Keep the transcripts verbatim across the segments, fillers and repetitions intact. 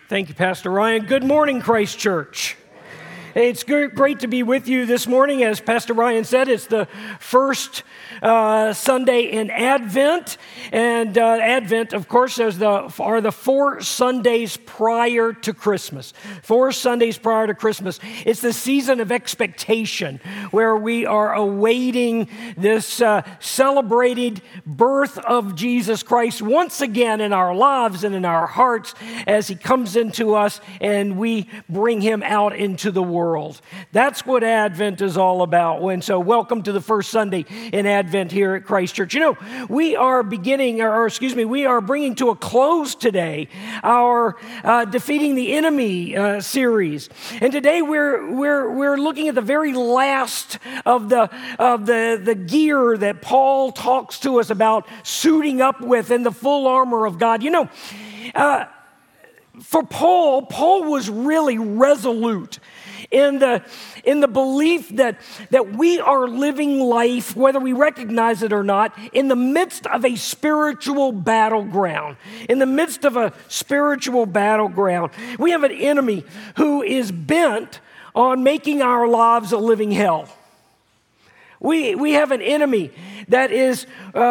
Thank you, Pastor Ryan. Good morning, Christ Church. It's great to be with you this morning. As Pastor Ryan said, it's the first uh, Sunday in Advent. And uh, Advent, of course, is the, are the four Sundays prior to Christmas. Four Sundays prior to Christmas. It's the season of expectation where we are awaiting this uh, celebrated birth of Jesus Christ once again in our lives and in our hearts as he comes into us and we bring him out into the world. World. That's what Advent is all about. And so welcome to the first Sunday in Advent here at Christ Church. You know, we are beginning, or excuse me, we are bringing to a close today our uh, Defeating the Enemy uh, series. And today we're we're we're looking at the very last of the of the, the gear that Paul talks to us about suiting up with in the full armor of God. You know, uh, for Paul, Paul was really resolute in the in the belief that, that we are living life, whether we recognize it or not, in the midst of a spiritual battleground. In the midst of a spiritual battleground. We have an enemy who is bent on making our lives a living hell. We, we have an enemy that is...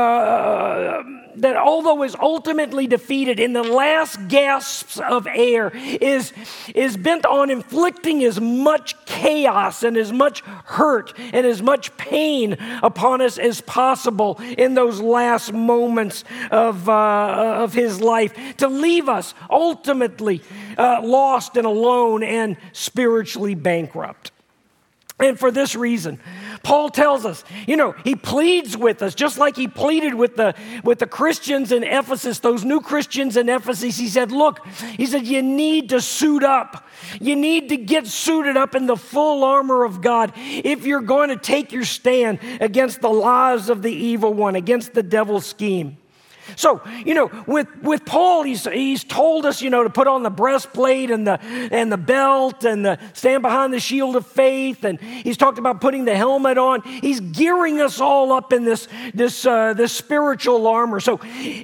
Uh, that although is ultimately defeated in the last gasps of air, is, is bent on inflicting as much chaos and as much hurt and as much pain upon us as possible in those last moments of, uh, of his life, to leave us ultimately uh, lost and alone and spiritually bankrupt. And for this reason, Paul tells us, you know, he pleads with us, just like he pleaded with the, with the Christians in Ephesus, those new Christians in Ephesus. He said, look, he said, you need to suit up. You need to get suited up in the full armor of God if you're going to take your stand against the lies of the evil one, against the devil's scheme. So, you know, with, with Paul, he's he's told us, you know, to put on the breastplate and the and the belt and the stand behind the shield of faith, and he's talked about putting the helmet on. He's gearing us all up in this this uh, this spiritual armor. So,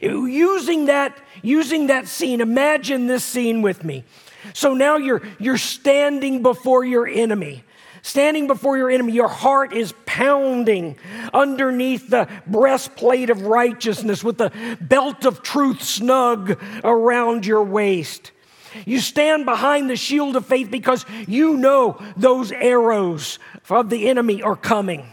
using that using that scene, imagine this scene with me. So now you're you're standing before your enemy. Standing before your enemy, your heart is pounding underneath the breastplate of righteousness with the belt of truth snug around your waist. You stand behind the shield of faith because you know those arrows of the enemy are coming.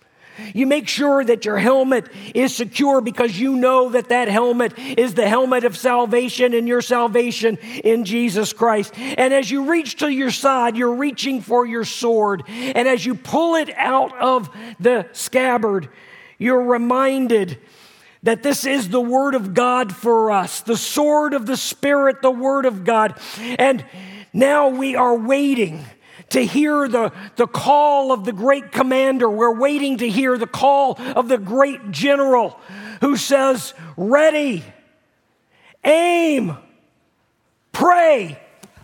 You make sure that your helmet is secure because you know that that helmet is the helmet of salvation and your salvation in Jesus Christ. And as you reach to your side, you're reaching for your sword. And as you pull it out of the scabbard, you're reminded that this is the Word of God for us, the sword of the Spirit, the Word of God. And now we are waiting to hear the, the call of the great commander. We're waiting to hear the call of the great general who says, ready, aim, pray.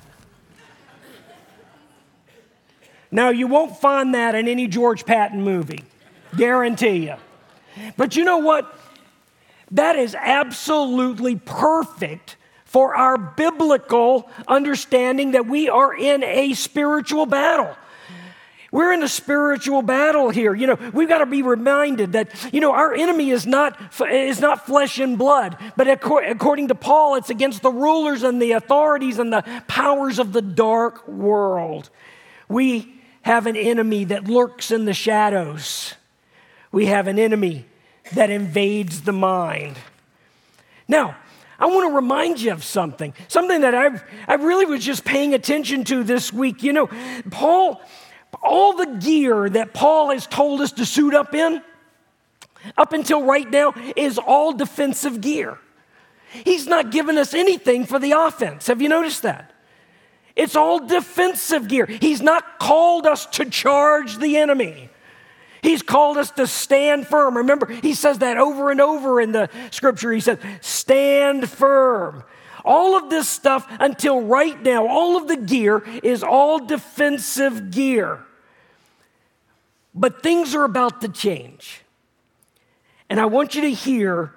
Now, you won't find that in any George Patton movie, guarantee you. But you know what? That is absolutely perfect for our biblical understanding that we are in a spiritual battle. We're in a spiritual battle here. You know, we've got to be reminded that, you know, our enemy is not, is not flesh and blood, but according to Paul, it's against the rulers and the authorities and the powers of the dark world. We have an enemy that lurks in the shadows. We have an enemy that invades the mind. Now, I want to remind you of something, something that I've, I really was just paying attention to this week. You know, Paul, all the gear that Paul has told us to suit up in, up until right now, is all defensive gear. He's not given us anything for the offense. Have you noticed that? It's all defensive gear. He's not called us to charge the enemy. He's called us to stand firm. Remember, he says that over and over in the scripture. He says, stand firm. All of this stuff until right now, all of the gear is all defensive gear. But things are about to change. And I want you to hear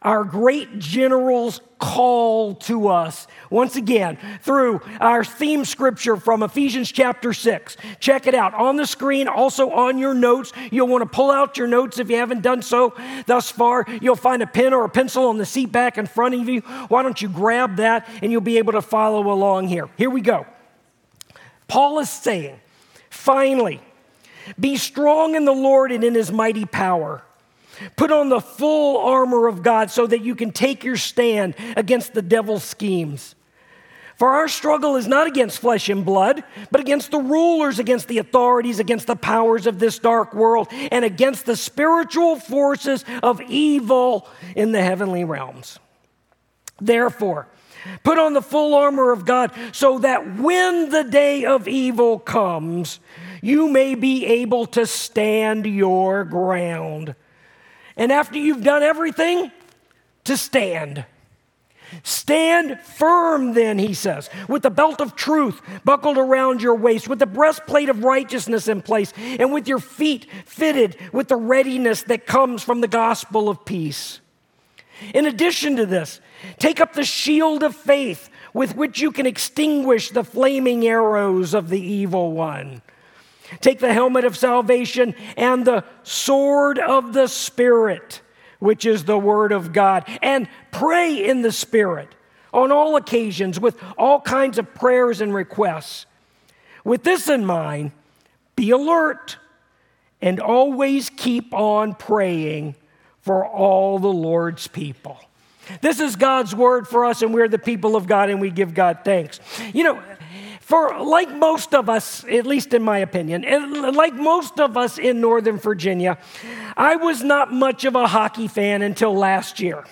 our great general's call to us, once again, through our theme scripture from Ephesians chapter six. Check it out on the screen, also on your notes. You'll want to pull out your notes if you haven't done so thus far. You'll find a pen or a pencil on the seat back in front of you. Why don't you grab that and you'll be able to follow along here. Here we go. Paul is saying, finally, be strong in the Lord and in his mighty power. Put on the full armor of God so that you can take your stand against the devil's schemes. For our struggle is not against flesh and blood, but against the rulers, against the authorities, against the powers of this dark world, and against the spiritual forces of evil in the heavenly realms. Therefore, put on the full armor of God so that when the day of evil comes, you may be able to stand your ground. And after you've done everything, to stand. Stand firm then, he says, with the belt of truth buckled around your waist, with the breastplate of righteousness in place, and with your feet fitted with the readiness that comes from the gospel of peace. In addition to this, take up the shield of faith with which you can extinguish the flaming arrows of the evil one. Take the helmet of salvation and the sword of the Spirit, which is the word of God, and pray in the Spirit on all occasions with all kinds of prayers and requests. With this in mind, be alert and always keep on praying for all the Lord's people. This is God's word for us, and we're the people of God, and we give God thanks. You know, for like most of us, at least in my opinion, and like most of us in Northern Virginia, I was not much of a hockey fan until last year.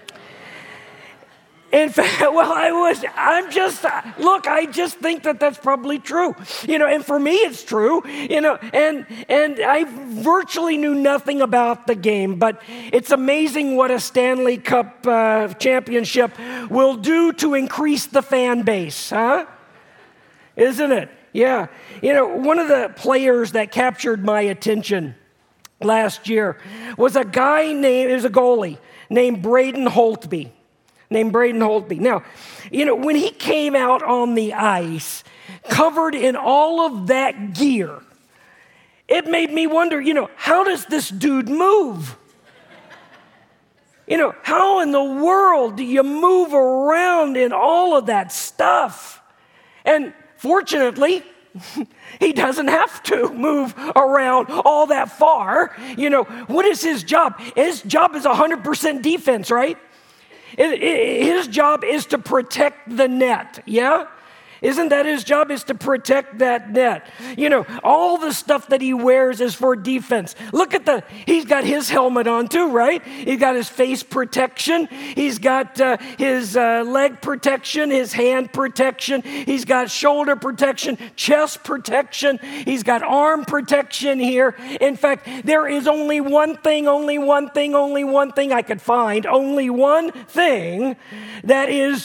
In fact, well, I was, I'm just, look, I just think that that's probably true. You know, and for me it's true, you know, and, and I virtually knew nothing about the game, but it's amazing what a Stanley Cup uh, championship will do to increase the fan base, huh? Isn't it? Yeah. You know, one of the players that captured my attention last year was a guy named, it was a goalie named Braden Holtby. Named Braden Holtby. Now, you know, when he came out on the ice, covered in all of that gear, it made me wonder, you know, how does this dude move? You know, how in the world do you move around in all of that stuff? And fortunately, he doesn't have to move around all that far. You know, what is his job? His job is one hundred percent defense, right? It, it, his job is to protect the net, yeah? Isn't that his job, is to protect that net? You know, all the stuff that he wears is for defense. Look at the, he's got his helmet on too, right? He's got his face protection. He's got uh, his uh, leg protection, his hand protection. He's got shoulder protection, chest protection. He's got arm protection here. In fact, there is only one thing, only one thing, only one thing I could find, only one thing that is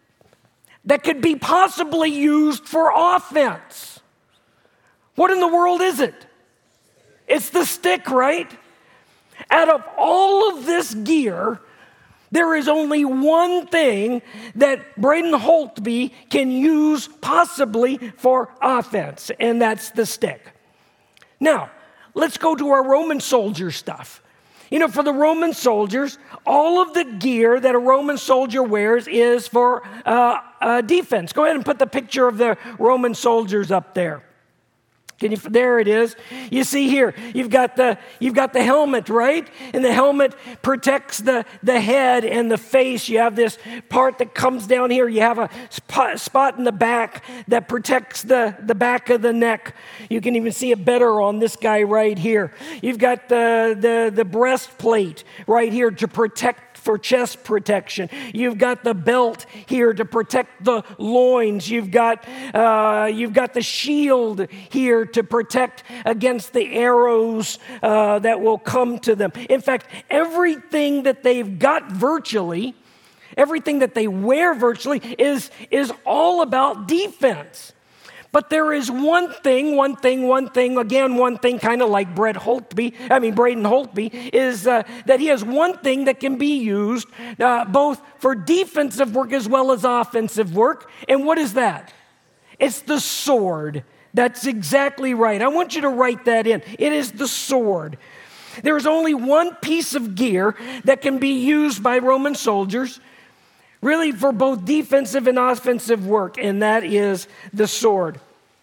that could be possibly used for offense. What in the world is it? It's the stick, right? Out of all of this gear, there is only one thing that Braden Holtby can use possibly for offense, and that's the stick. Now, let's go to our Roman soldier stuff. You know, for the Roman soldiers, all of the gear that a Roman soldier wears is for uh, uh, defense. Go ahead and put the picture of the Roman soldiers up there. Can you? There it is. You see here, you've got the you've got the helmet, right? And the helmet protects the, the head and the face. You have this part that comes down here. You have a spot, spot in the back that protects the, the back of the neck. You can even see it better on this guy right here. You've got the, the, the breastplate right here to protect for chest protection. You've got the belt here to protect the loins. You've got uh, you've got the shield here to protect against the arrows uh, that will come to them. In fact, everything that they've got virtually, everything that they wear virtually is, is all about defense. But there is one thing, one thing, one thing, again, one thing, kind of like Brett Holtby, I mean, Braden Holtby, is uh, that he has one thing that can be used uh, both for defensive work as well as offensive work. And what is that? It's the sword. That's exactly right. I want you to write that in. It is the sword. There is only one piece of gear that can be used by Roman soldiers, really for both defensive and offensive work, and that is the sword.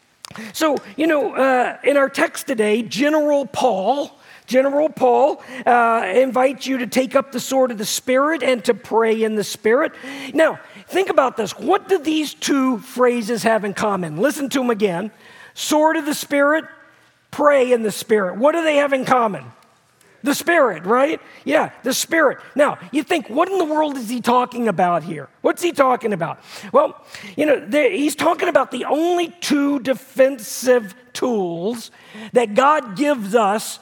So, you know, uh, in our text today, General Paul, General Paul uh, invites you to take up the sword of the Spirit and to pray in the Spirit. Now, think about this. What do these two phrases have in common? Listen to them again. Sword of the Spirit, pray in the Spirit. What do they have in common? The Spirit, right? Yeah, the Spirit. Now, you think, what in the world is he talking about here? What's he talking about? Well, you know, he's talking about the only two defensive tools that God gives us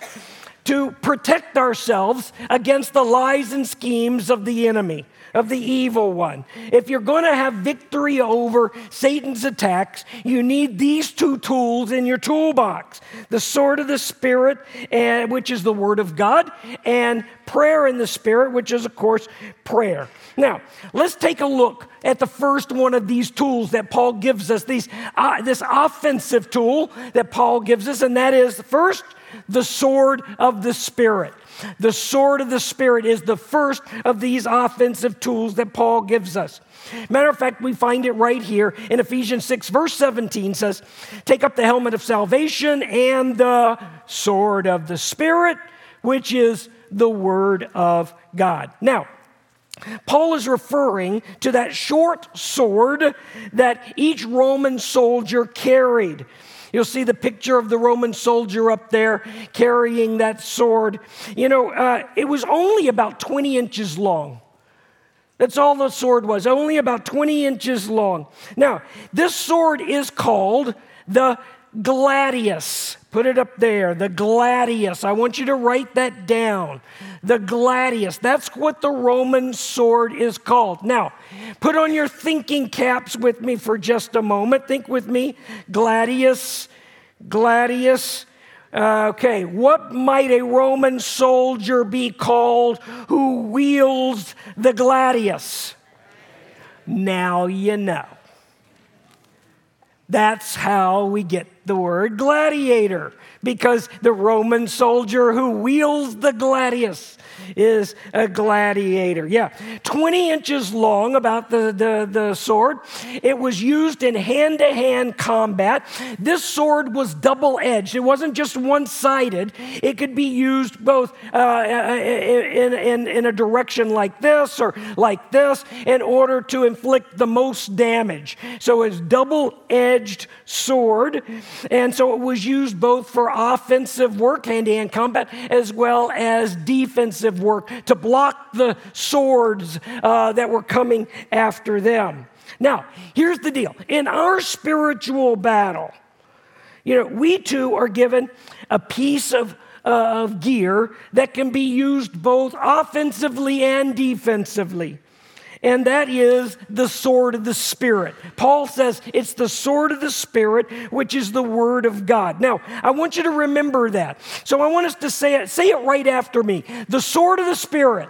to protect ourselves against the lies and schemes of the enemy, of the evil one. If you're going to have victory over Satan's attacks, you need these two tools in your toolbox. The sword of the Spirit, and, which is the Word of God, and prayer in the Spirit, which is, of course, prayer. Now, let's take a look at the first one of these tools that Paul gives us, these, uh, this offensive tool that Paul gives us, and that is, first, the sword of the Spirit. The sword of the Spirit is the first of these offensive tools that Paul gives us. Matter of fact, we find it right here in Ephesians six, verse seventeen says, take up the helmet of salvation and the sword of the Spirit, which is the Word of God. Now, Paul is referring to that short sword that each Roman soldier carried. You'll see the picture of the Roman soldier up there carrying that sword. You know, uh, it was only about twenty inches long. That's all the sword was, only about twenty inches long. Now, this sword is called the gladius. Put it up there, the gladius. I want you to write that down. The gladius. That's what the Roman sword is called. Now, put on your thinking caps with me for just a moment. Think with me. Gladius, gladius. Uh, okay, what might a Roman soldier be called who wields the gladius? Now you know. That's how we get the word gladiator, because the Roman soldier who wields the gladius is a gladiator. Yeah, twenty inches long, about the, the, the sword. It was used in hand-to-hand combat. This sword was double-edged. It wasn't just one-sided. It could be used both uh, in, in, in a direction like this or like this in order to inflict the most damage. So it's double-edged sword. And so it was used both for offensive work, hand-to-hand combat, as well as defensive work to block the swords uh, that were coming after them. Now, here's the deal. In our spiritual battle, you know, we too are given a piece of uh, of gear that can be used both offensively and defensively. And that is the sword of the Spirit. Paul says it's the sword of the Spirit, which is the Word of God. Now, I want you to remember that. So I want us to say it, say it right after me. The sword of the Spirit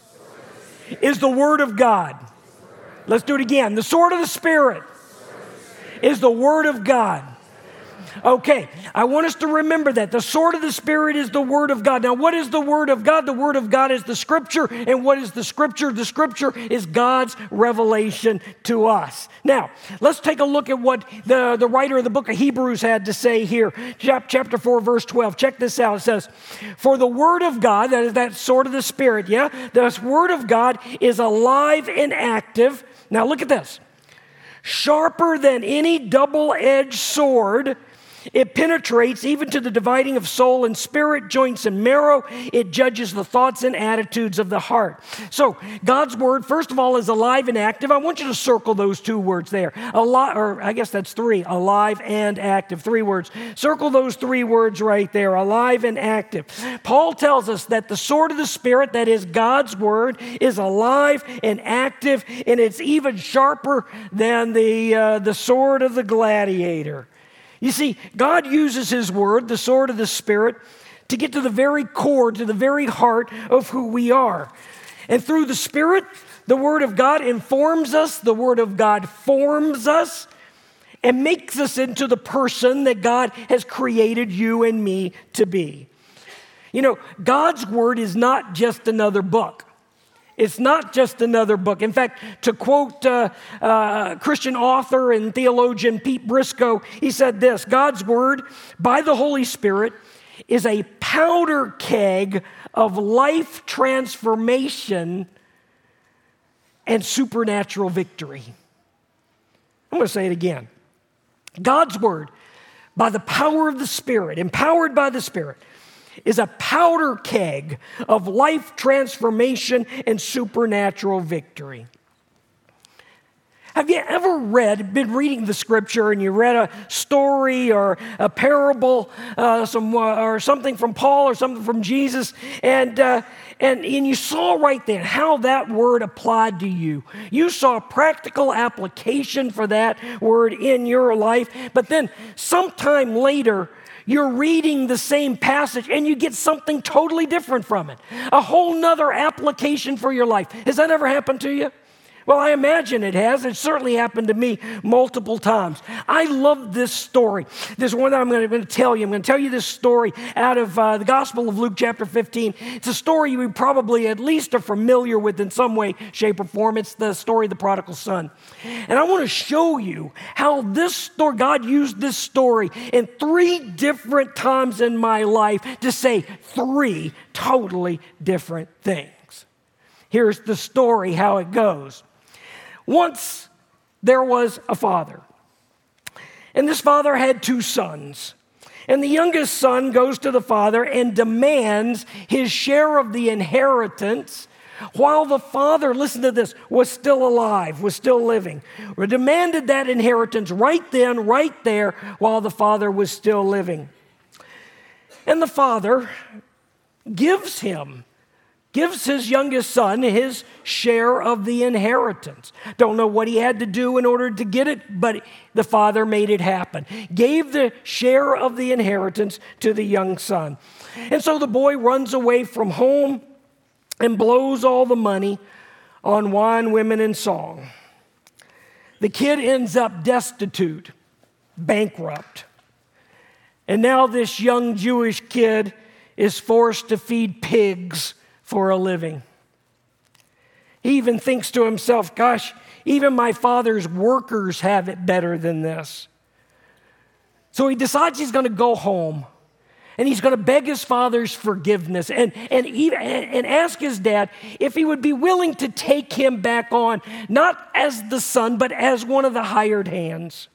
is the Word of God. Let's do it again. The sword of the Spirit is the Word of God. Okay, I want us to remember that. The sword of the Spirit is the Word of God. Now, what is the Word of God? The Word of God is the Scripture. And what is the Scripture? The Scripture is God's revelation to us. Now, let's take a look at what the, the writer of the book of Hebrews had to say here. Chapter four, verse twelve. Check this out. It says, for the Word of God, that is that sword of the Spirit, yeah? The Word of God is alive and active. Now, look at this. Sharper than any double-edged sword. It penetrates even to the dividing of soul and spirit, joints and marrow. It judges the thoughts and attitudes of the heart. So God's word, first of all, is alive and active. I want you to circle those two words there. Alive, or I guess that's three, alive and active, three words. Circle those three words right there, alive and active. Paul tells us that the sword of the Spirit, that is God's word, is alive and active, and it's even sharper than the, uh, the sword of the gladiator. You see, God uses His Word, the sword of the Spirit, to get to the very core, to the very heart of who we are. And through the Spirit, the Word of God informs us, the Word of God forms us, and makes us into the person that God has created you and me to be. You know, God's Word is not just another book. It's not just another book. In fact, to quote uh, uh, Christian author and theologian Pete Briscoe, he said this: God's Word, by the Holy Spirit, is a powder keg of life transformation and supernatural victory. I'm going to say it again. God's Word, by the power of the Spirit, empowered by the Spirit, is a powder keg of life transformation and supernatural victory. Have you ever read, been reading the Scripture, and you read a story or a parable, uh, some uh, or something from Paul or something from Jesus, and uh, and and you saw right then how that word applied to you? You saw a practical application for that word in your life, but then sometime later, you're reading the same passage and you get something totally different from it. A whole nother application for your life. Has that ever happened to you? Well, I imagine it has. It certainly happened to me multiple times. I love this story. There's one that I'm going to tell you. I'm going to tell you this story out of uh, the Gospel of Luke chapter fifteen. It's a story you probably at least are familiar with in some way, shape, or form. It's the story of the prodigal son. And I want to show you how this story, God used this story in three different times in my life to say three totally different things. Here's the story, how it goes. Once there was a father, and this father had two sons. And the youngest son goes to the father and demands his share of the inheritance while the father, listen to this, was still alive, was still living. Or demanded that inheritance right then, right there, while the father was still living. And the father gives him gives his youngest son his share of the inheritance. Don't know what he had to do in order to get it, but the father made it happen. Gave the share of the inheritance to the young son. And so the boy runs away from home and blows all the money on wine, women, and song. The kid ends up destitute, bankrupt. And now this young Jewish kid is forced to feed pigs for a living. He even thinks to himself, gosh, even my father's workers have it better than this. So he decides he's going to go home and he's going to beg his father's forgiveness and, and, even, and ask his dad if he would be willing to take him back on, not as the son, but as one of the hired hands.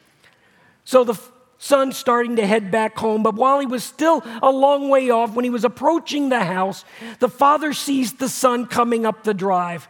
So the son starting to head back home, but while he was still a long way off, when he was approaching the house, the father sees the son coming up the drive.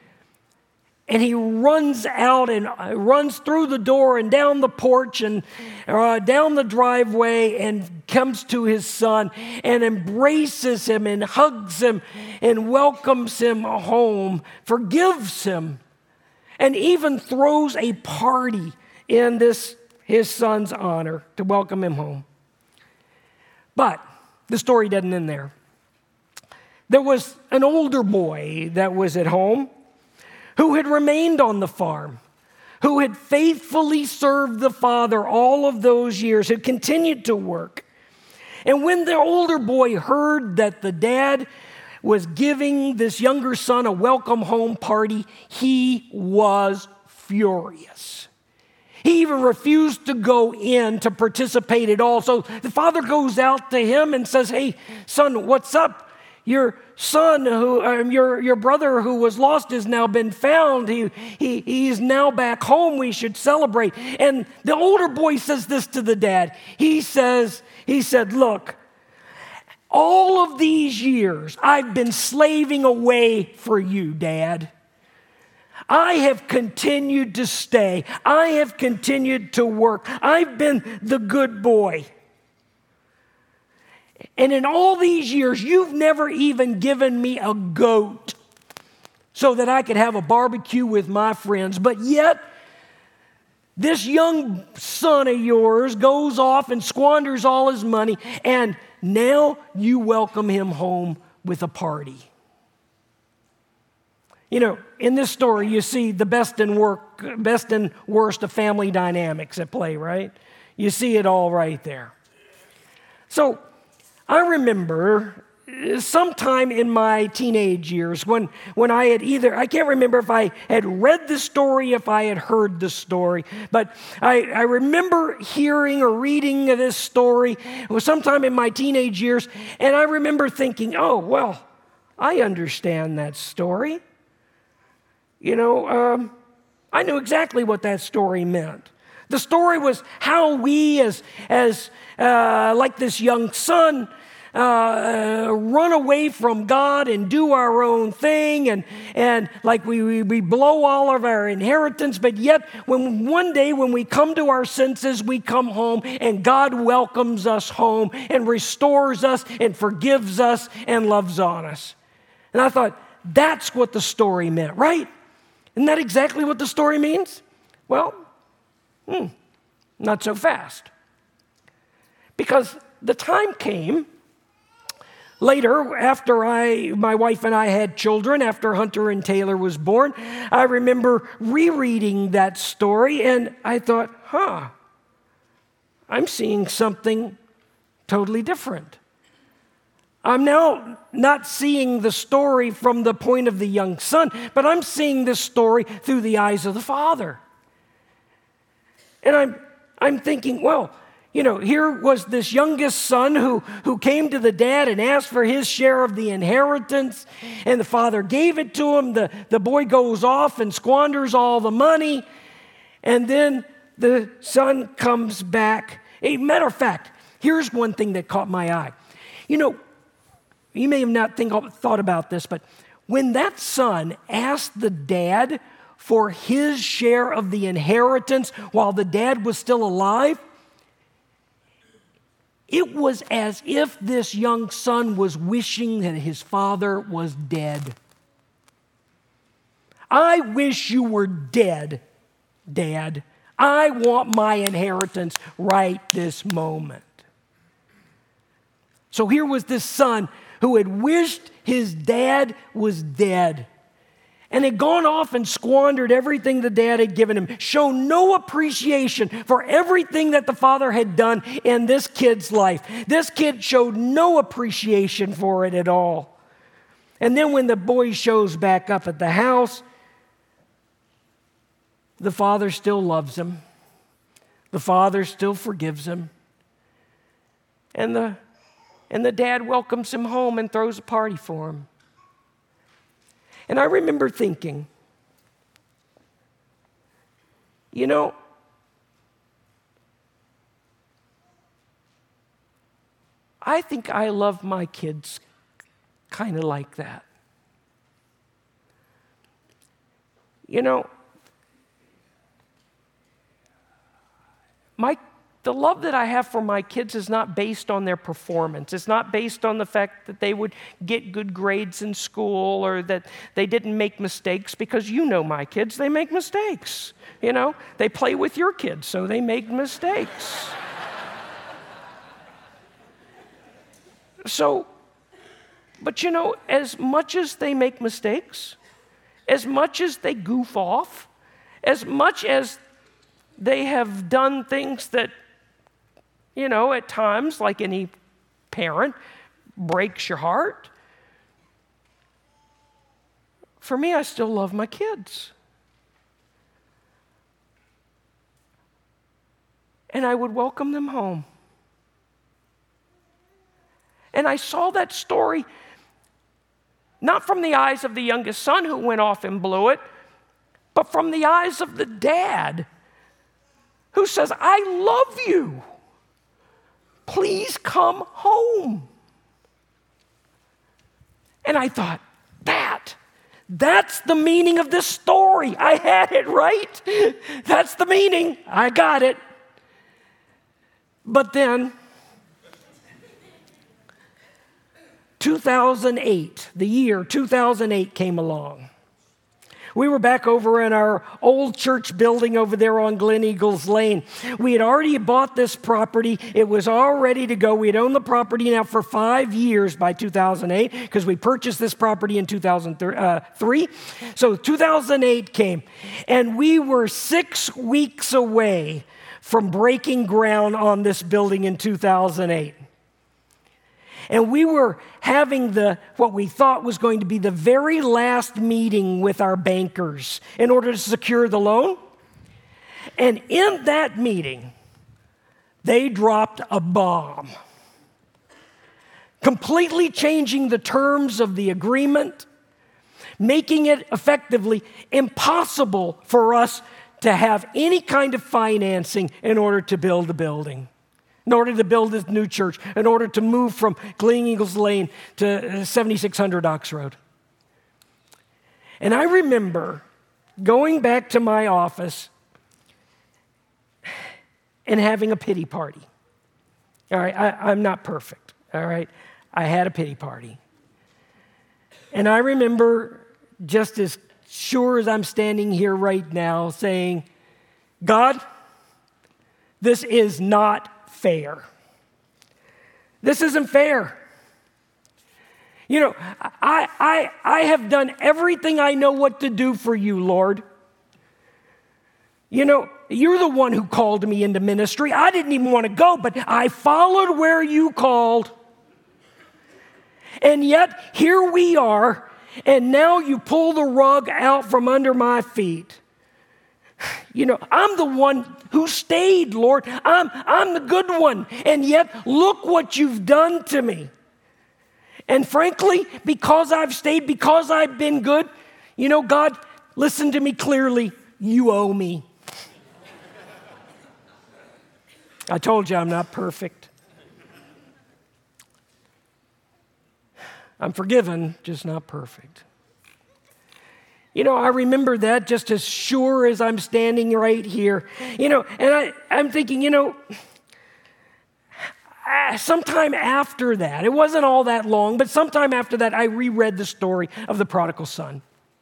And he runs out and runs through the door and down the porch and uh, down the driveway and comes to his son and embraces him and hugs him and welcomes him home, forgives him, and even throws a party in this his son's honor to welcome him home. But the story doesn't end there. There was an older boy that was at home who had remained on the farm, who had faithfully served the father all of those years, had continued to work. And when the older boy heard that the dad was giving this younger son a welcome home party, he was furious. He even refused to go in to participate at all. So the father goes out to him and says, hey, son, what's up? Your son, who um, your, your brother who was lost has now been found. He, he, he's now back home. We should celebrate. And the older boy says this to the dad. He says, he said, look, all of these years I've been slaving away for you, Dad. I have continued to stay. I have continued to work. I've been the good boy. And in all these years, you've never even given me a goat so that I could have a barbecue with my friends. But yet, this young son of yours goes off and squanders all his money, and now you welcome him home with a party. You know, in this story, you see the best and work, best and worst of family dynamics at play, right? You see it all right there. So I remember sometime in my teenage years when, when I had either, I can't remember if I had read the story, if I had heard the story, but I, I remember hearing or reading this story. It was sometime in my teenage years, and I remember thinking, oh, well, I understand that story. You know, um, I knew exactly what that story meant. The story was how we as, as uh, like this young son, Uh, run away from God and do our own thing, and and like we, we we blow all of our inheritance, but yet when one day when we come to our senses, we come home and God welcomes us home and restores us and forgives us and loves on us. And I thought, that's what the story meant, right? Isn't that exactly what the story means? Well, hmm, not so fast. Because the time came later, after I, my wife and I had children, after Hunter and Taylor was born, I remember rereading that story, and I thought, huh, I'm seeing something totally different. I'm now not seeing the story from the point of the young son, but I'm seeing this story through the eyes of the father. And I'm, I'm thinking, well, you know, here was this youngest son who, who came to the dad and asked for his share of the inheritance, and the father gave it to him. The, the boy goes off and squanders all the money, and then the son comes back. A matter of fact, here's one thing that caught my eye. You know, you may have not think, thought about this, but when that son asked the dad for his share of the inheritance while the dad was still alive, it was as if this young son was wishing that his father was dead. I wish you were dead, Dad. I want my inheritance right this moment. So here was this son who had wished his dad was dead and had gone off and squandered everything the dad had given him, shown no appreciation for everything that the father had done in this kid's life. This kid showed no appreciation for it at all. And then when the boy shows back up at the house, the father still loves him. The father still forgives him. And the, and the dad welcomes him home and throws a party for him. And I remember thinking, you know, I think I love my kids kind of like that. You know, my The love that I have for my kids is not based on their performance. It's not based on the fact that they would get good grades in school or that they didn't make mistakes, because you know my kids, they make mistakes. You know, they play with your kids, so they make mistakes. So, but you know, as much as they make mistakes, as much as they goof off, as much as they have done things that, you know, at times, like any parent, breaks your heart. For me, I still love my kids. And I would welcome them home. And I saw that story not from the eyes of the youngest son who went off and blew it, but from the eyes of the dad who says, I love you. Please come home. And I thought, that, that's the meaning of this story. I had it right. That's the meaning. I got it. But then, two thousand eight, the year two thousand eight came along. We were back over in our old church building over there on Glen Eagles Lane. We had already bought this property. It was all ready to go. We had owned the property now for five years by two thousand eight because we purchased this property in two thousand three. So two thousand eight came, and we were six weeks away from breaking ground on this building in two thousand eight. And we were having the what we thought was going to be the very last meeting with our bankers in order to secure the loan. And in that meeting, they dropped a bomb, completely changing the terms of the agreement, making it effectively impossible for us to have any kind of financing in order to build a building, in order to build this new church, in order to move from Glen Eagles Lane to seventy-six hundred Ox Road. And I remember going back to my office and having a pity party. All right, I, I'm not perfect, all right? I had a pity party. And I remember, just as sure as I'm standing here right now, saying, God, this is not fair. This isn't fair. You know, I, I, I have done everything I know what to do for you, Lord. You know, you're the one who called me into ministry. I didn't even want to go, but I followed where you called. And yet, here we are, and now you pull the rug out from under my feet. You know, I'm the one who stayed, Lord. I'm, I'm the good one. And yet, look what you've done to me. And frankly, because I've stayed, because I've been good, you know, God, listen to me clearly. You owe me. I told you I'm not perfect. I'm forgiven, just not perfect. You know, I remember that just as sure as I'm standing right here. You know, and I, I'm thinking, you know, sometime after that, it wasn't all that long, but sometime after that, I reread the story of the prodigal son.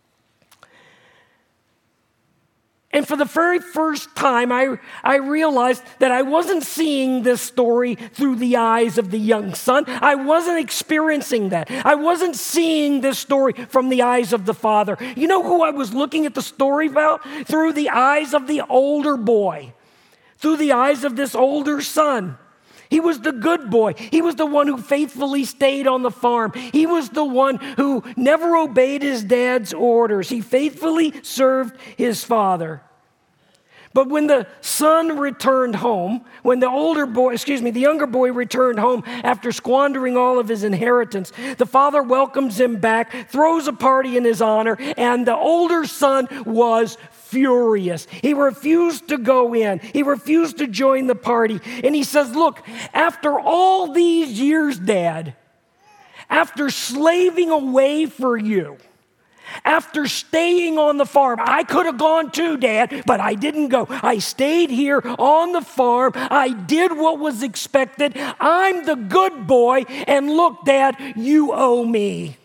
And for the very first time, I, I realized that I wasn't seeing this story through the eyes of the young son. I wasn't experiencing that. I wasn't seeing this story from the eyes of the father. You know who I was looking at the story about? Through the eyes of the older boy, through the eyes of this older son. He was the good boy. He was the one who faithfully stayed on the farm. He was the one who never obeyed his dad's orders. He faithfully served his father. But when the son returned home, when the older boy, excuse me, the younger boy returned home after squandering all of his inheritance, the father welcomes him back, throws a party in his honor, and the older son was furious. He refused to go in. He refused to join the party. And he says, look, after all these years, Dad, after slaving away for you, after staying on the farm, I could have gone too, Dad, but I didn't go. I stayed here on the farm. I did what was expected. I'm the good boy. And look, Dad, you owe me.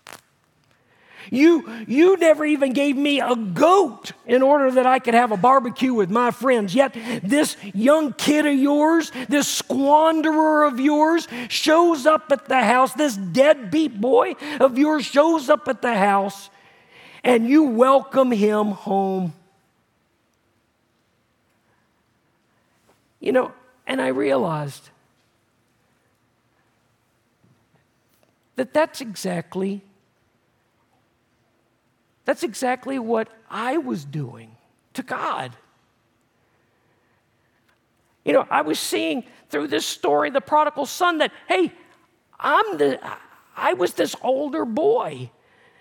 You, you never even gave me a goat in order that I could have a barbecue with my friends. Yet this young kid of yours, this squanderer of yours, shows up at the house. This deadbeat boy of yours shows up at the house, and you welcome him home. You know, and I realized that that's exactly That's exactly what I was doing to God. You know, I was seeing through this story, the prodigal son, that, hey, I'm the, I was this older boy.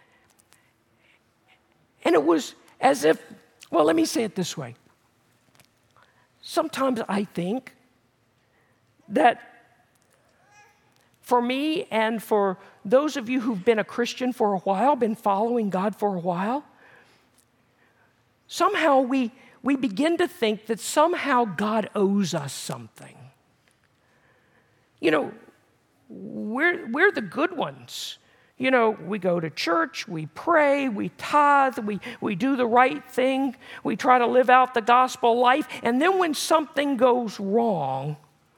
And it was as if, well, let me say it this way. Sometimes I think that for me and for those of you who've been a Christian for a while, been following God for a while, somehow we, we begin to think that somehow God owes us something. You know, we're, we're the good ones. You know, we go to church, we pray, we tithe, we, we do the right thing, we try to live out the gospel life, and then when something goes wrong,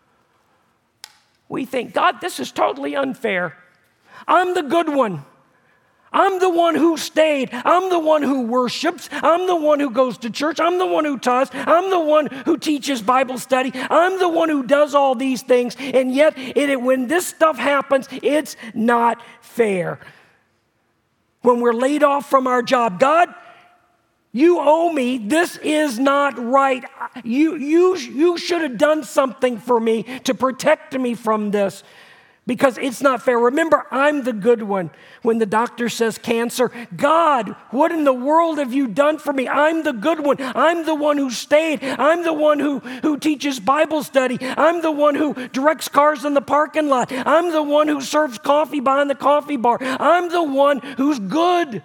we think, God, this is totally unfair. I'm the good one. I'm the one who stayed. I'm the one who worships. I'm the one who goes to church. I'm the one who tithes. I'm the one who teaches Bible study. I'm the one who does all these things. And yet, it, when this stuff happens, it's not fair. When we're laid off from our job, God, you owe me. This is not right. You, you, you should have done something for me to protect me from this. Because it's not fair. Remember, I'm the good one. When the doctor says cancer, God, what in the world have you done for me? I'm the good one. I'm the one who stayed. I'm the one who, who teaches Bible study. I'm the one who directs cars in the parking lot. I'm the one who serves coffee behind the coffee bar. I'm the one who's good.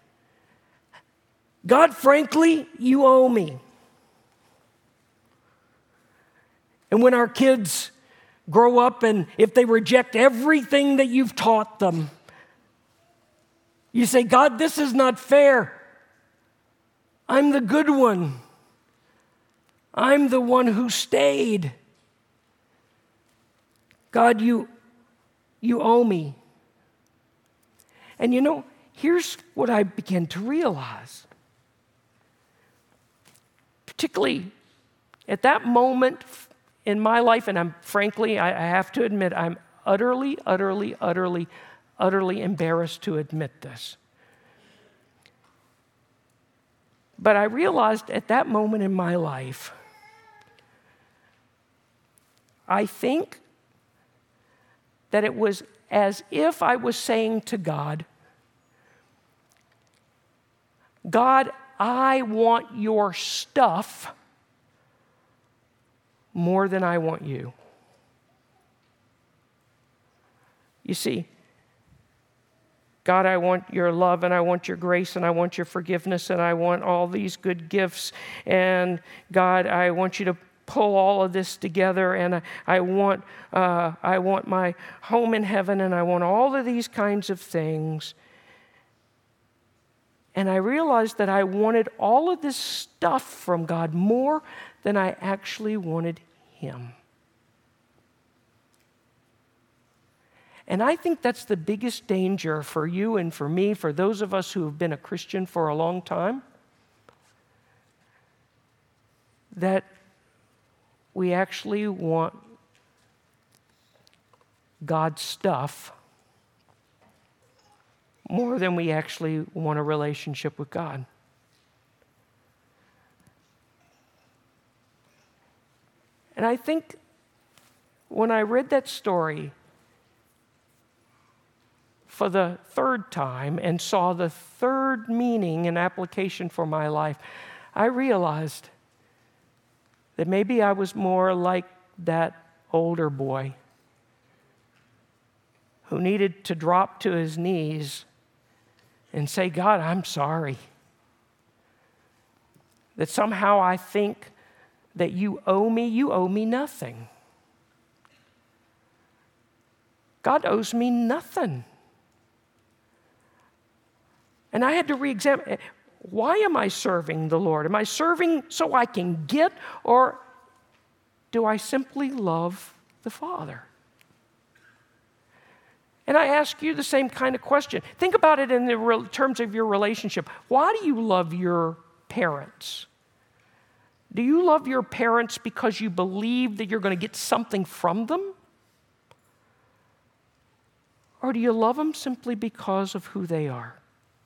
God, frankly, you owe me. And when our kids grow up and if they reject everything that you've taught them, you say, God, this is not fair. I'm the good one. I'm the one who stayed. God, you, you owe me. And you know, here's what I began to realize. Particularly at that moment in my life, and I'm frankly, I, I have to admit, I'm utterly, utterly, utterly, utterly embarrassed to admit this. But I realized at that moment in my life, I think that it was as if I was saying to God, God, I want your stuff more than I want you. You see, God, I want your love and I want your grace and I want your forgiveness and I want all these good gifts. And God, I want you to pull all of this together and I, I want uh, I want my home in heaven and I want all of these kinds of things. And I realized that I wanted all of this stuff from God more than I actually wanted Him. And I think that's the biggest danger for you and for me, for those of us who have been a Christian for a long time, that we actually want God's stuff more than we actually want a relationship with God. And I think when I read that story for the third time and saw the third meaning and application for my life, I realized that maybe I was more like that older boy who needed to drop to his knees and say, God, I'm sorry. That somehow I think that you owe me, you owe me nothing. God owes me nothing. And I had to re-examine, why am I serving the Lord? Am I serving so I can get, or do I simply love the Father? And I ask you the same kind of question. Think about it in the terms of your relationship. Why do you love your parents? Do you love your parents because you believe that you're going to get something from them? Or do you love them simply because of who they are?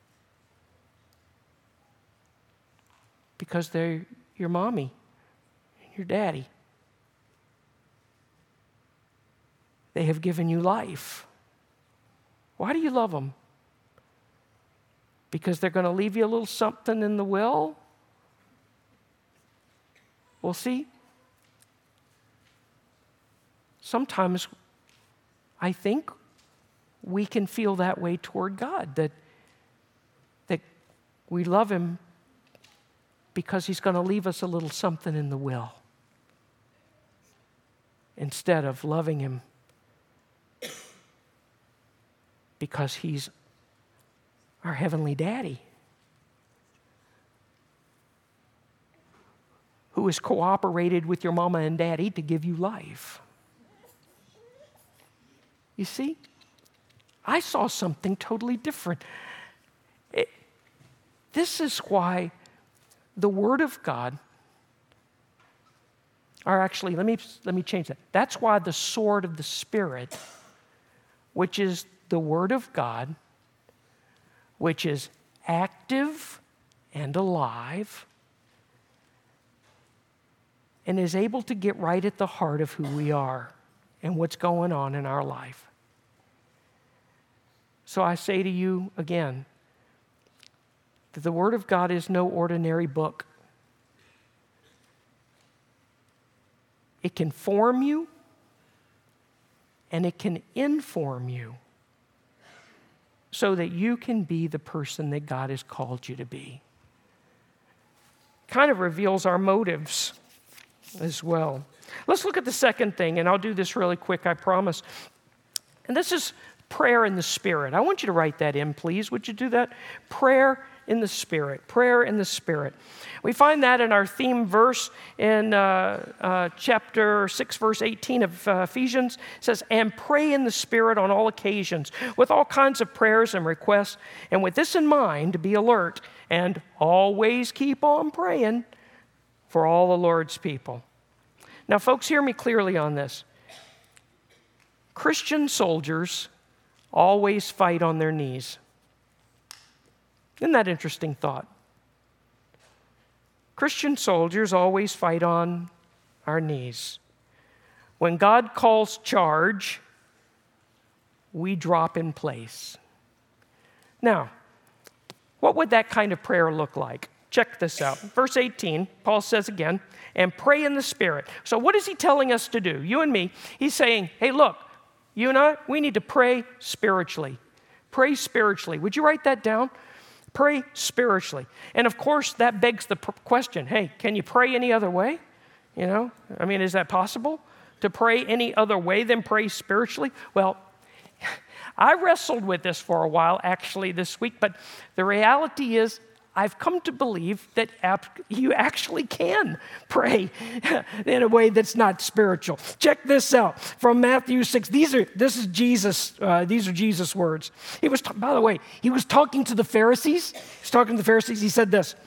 Because they're your mommy and your daddy. They have given you life. Why do you love them? Because they're going to leave you a little something in the will? Well, see, sometimes I think we can feel that way toward God, that, that we love Him because He's going to leave us a little something in the will, instead of loving Him Because He's our Heavenly Daddy who has cooperated with your mama and daddy to give you life. You see, I saw something totally different. It, this is why the Word of God, or actually, let me, let me change that. That's why the sword of the Spirit, which is the Word of God, which is active and alive, and is able to get right at the heart of who we are and what's going on in our life. So I say to you again that the Word of God is no ordinary book. It can form you and it can inform you so that you can be the person that God has called you to be. Kind of reveals our motives as well. Let's look at the second thing, and I'll do this really quick, I promise. And this is prayer in the Spirit. I want you to write that in, please. Would you do that? Prayer in the Spirit. Prayer in the Spirit. We find that in our theme verse in uh, uh, chapter six, verse eighteen of uh, Ephesians. It says, "And pray in the Spirit on all occasions, with all kinds of prayers and requests, and with this in mind, be alert, and always keep on praying for all the Lord's people." Now, folks, hear me clearly on this. Christian soldiers always fight on their knees. Isn't that an interesting thought? Christian soldiers always fight on our knees. When God calls charge, we drop in place. Now, what would that kind of prayer look like? Check this out. Verse eighteen, Paul says again, "And pray in the Spirit." So what is he telling us to do? You and me. He's saying, hey, look, you and I, we need to pray spiritually. Pray spiritually. Would you write that down? Pray spiritually. And of course, that begs the question, hey, can you pray any other way? You know, I mean, is that possible? To pray any other way than pray spiritually? Well, I wrestled with this for a while, actually, this week, but the reality is, I've come to believe that you actually can pray in a way that's not spiritual. Check this out from Matthew six. These are this is Jesus. Uh, these are Jesus' words. He was, by the way, he was talking to the Pharisees. He's talking to the Pharisees. He said this: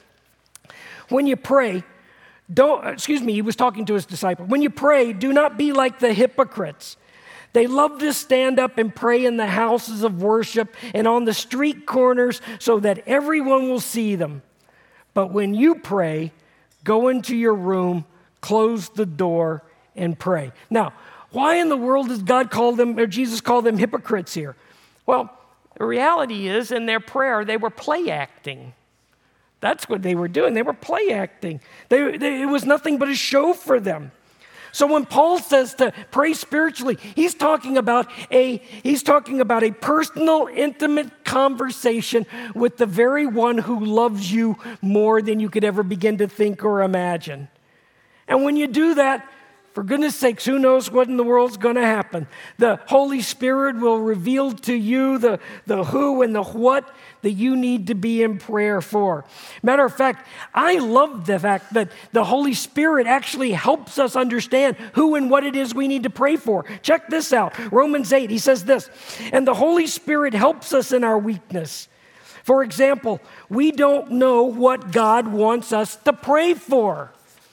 "When you pray, don't." Excuse me. He was talking to his disciples. "When you pray, do not be like the hypocrites. They love to stand up and pray in the houses of worship and on the street corners so that everyone will see them. But when you pray, go into your room, close the door, and pray." Now, why in the world does God call them, or Jesus call them hypocrites here? Well, the reality is, in their prayer, they were play acting. That's what they were doing. They were play acting. They, they, it was nothing but a show for them. So when Paul says to pray spiritually, he's talking about a he's talking about a personal, intimate conversation with the very one who loves you more than you could ever begin to think or imagine. And when you do that, for goodness sakes, who knows what in the world's going to happen? The Holy Spirit will reveal to you the, the who and the what that you need to be in prayer for. Matter of fact, I love the fact that the Holy Spirit actually helps us understand who and what it is we need to pray for. Check this out. Romans eight, he says this, "And the Holy Spirit helps us in our weakness. For example, we don't know what God wants us to pray for,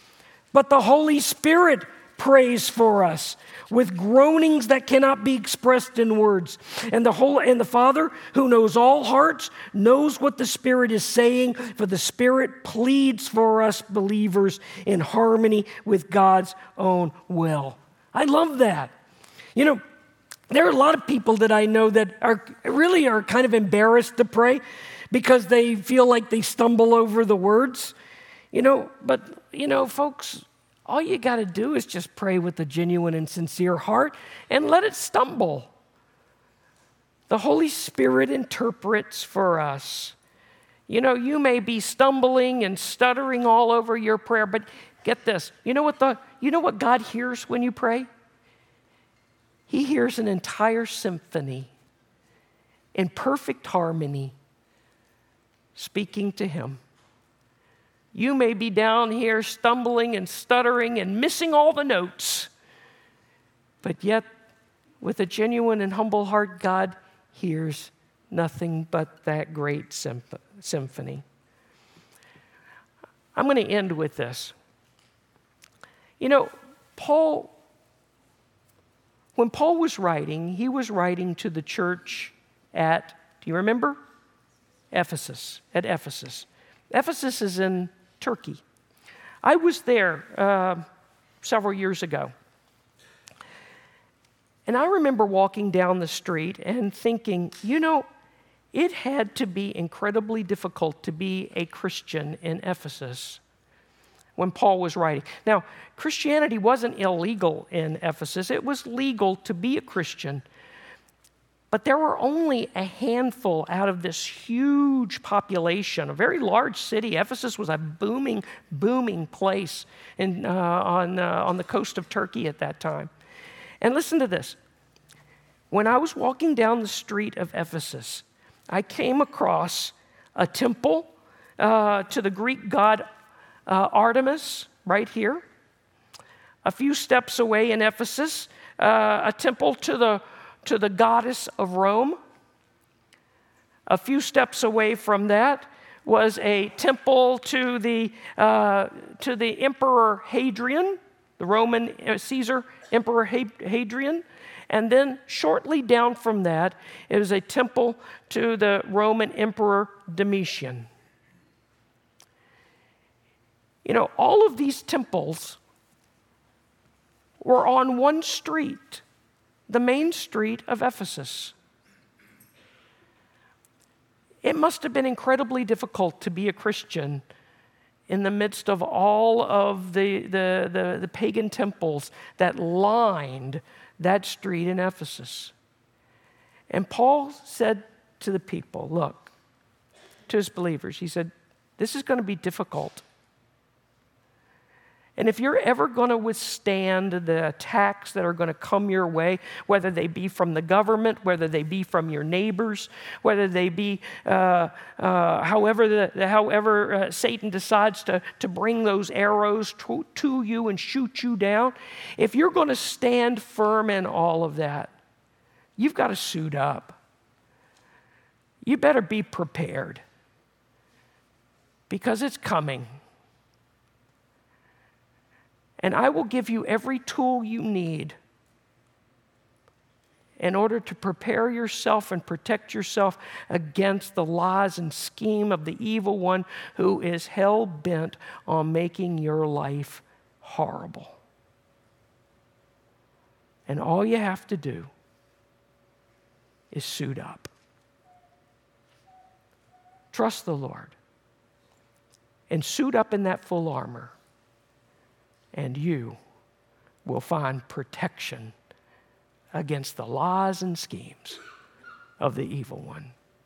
but the Holy Spirit prays for us with groanings that cannot be expressed in words. And the whole and the Father, who knows all hearts, knows what the Spirit is saying, for the Spirit pleads for us believers in harmony with God's own will." I love that. You know, there are a lot of people that I know that are really are kind of embarrassed to pray because they feel like they stumble over the words. You know, but you know, folks, all you got to do is just pray with a genuine and sincere heart and let it stumble. The Holy Spirit interprets for us. You know, you may be stumbling and stuttering all over your prayer, but get this. You know what the you know what God hears when you pray? He hears an entire symphony. in perfect harmony, speaking to him. You may be down here stumbling and stuttering and missing all the notes, but yet with a genuine and humble heart, God hears nothing but that great symph- symphony. I'm going to end with this. You know, Paul, when Paul was writing, he was writing to the church at, do you remember? Ephesus, at Ephesus. Ephesus is in Turkey. I was there uh, several years ago. And I remember walking down the street and thinking, you know, it had to be incredibly difficult to be a Christian in Ephesus when Paul was writing. Now, Christianity wasn't illegal in Ephesus. It was legal to be a Christian. But there were only a handful out of this huge population, a very large city. Ephesus was a booming, booming place in, uh, on, uh, on the coast of Turkey at that time. And listen to this. When I was walking down the street of Ephesus, I came across a temple uh, to the Greek god uh, Artemis right here. A few steps away in Ephesus, uh, a temple to the, to the goddess of Rome. A few steps away from that was a temple to the, uh, to the Emperor Hadrian, the Roman uh, Caesar Emperor Hadrian. And then shortly down from that, it was a temple to the Roman Emperor Domitian. You know, all of these temples were on one street, the main street of Ephesus. It must have been incredibly difficult to be a Christian in the midst of all of the, the, the, the pagan temples that lined that street in Ephesus. And Paul said to the people, look, to his believers, he said, this is going to be difficult. And if you're ever going to withstand the attacks that are going to come your way, whether they be from the government, whether they be from your neighbors, whether they be uh, uh, however, the, however uh, Satan decides to, to bring those arrows to, to you and shoot you down, if you're going to stand firm in all of that, you've got to suit up. You better be prepared because it's coming. And I will give you every tool you need in order to prepare yourself and protect yourself against the lies and scheme of the evil one who is hell-bent on making your life horrible. And all you have to do is suit up. Trust the Lord and suit up in that full armor. And you will find protection against the lies and schemes of the evil one.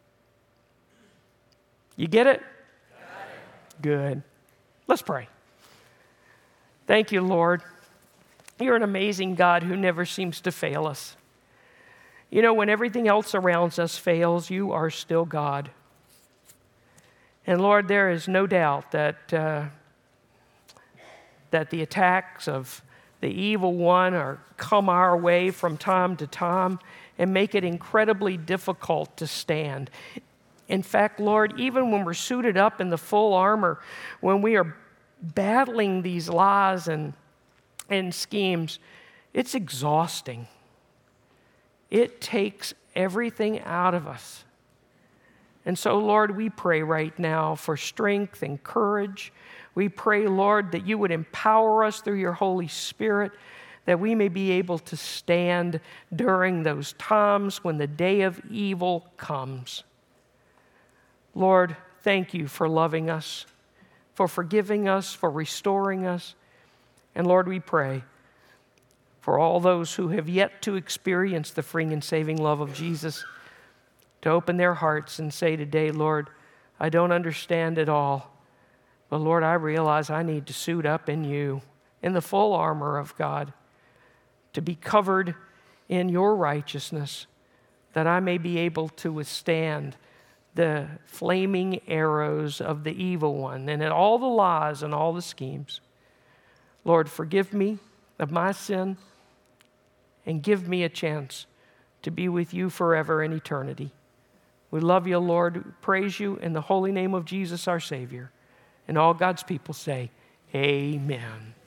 You get it? Good. Let's pray. Thank you, Lord. You're an amazing God who never seems to fail us. You know, when everything else around us fails, you are still God. And Lord, there is no doubt that uh, that the attacks of the evil one are come our way from time to time and make it incredibly difficult to stand. In fact, Lord, even when we're suited up in the full armor, when we are battling these lies and, and schemes, it's exhausting. It takes everything out of us. And so, Lord, we pray right now for strength and courage. We pray, Lord, that you would empower us through your Holy Spirit, that we may be able to stand during those times when the day of evil comes. Lord, thank you for loving us, for forgiving us, for restoring us. And Lord, we pray for all those who have yet to experience the freeing and saving love of Jesus, to open their hearts and say today, Lord, I don't understand it all. But Lord, I realize I need to suit up in you, in the full armor of God, to be covered in your righteousness, that I may be able to withstand the flaming arrows of the evil one and all the lies and all the schemes. Lord, forgive me of my sin and give me a chance to be with you forever in eternity. We love you, Lord. We praise you in the holy name of Jesus, our Savior. And all God's people say, amen.